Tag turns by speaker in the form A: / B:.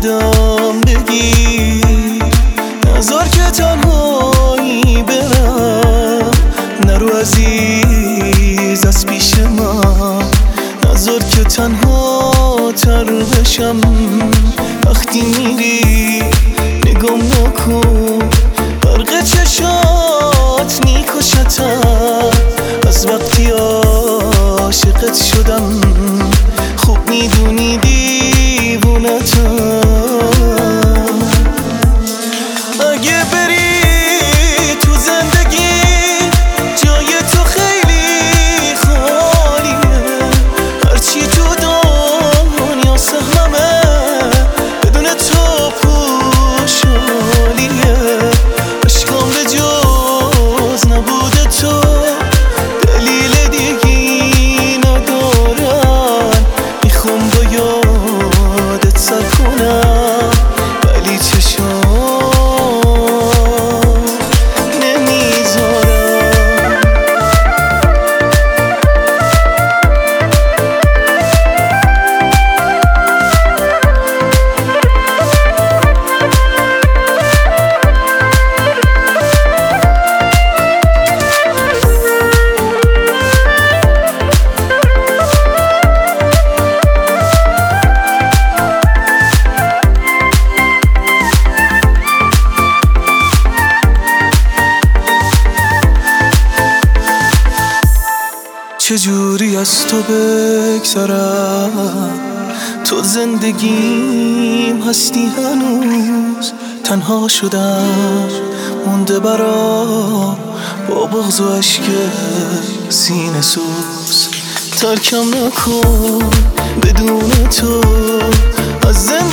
A: خودم بگیر، نذار که تنهایی برم، نرو عزیز از پیش من، نذار که تنها تر بشم. وقتی میری نگام نکن، برق چشات میکشتم، از وقتی عاشقت شدم خوب میدونی دیوونتم. اگه بری تو زندگی جای تو خیلی خالیه، هرچی تو دنیا سهممه بدون تو پوشالیه. عشقام به جز نبود تو دلیل دیگی ندارن، میخوام با یادت سر کنم ولی چشام نمیذارم. چجوری از تو بگذرم، تو زندگیم هستی هنوز. تنها شدم مونده برام با بغض و عشق سینه سوز. ترکم نکن بدون تو از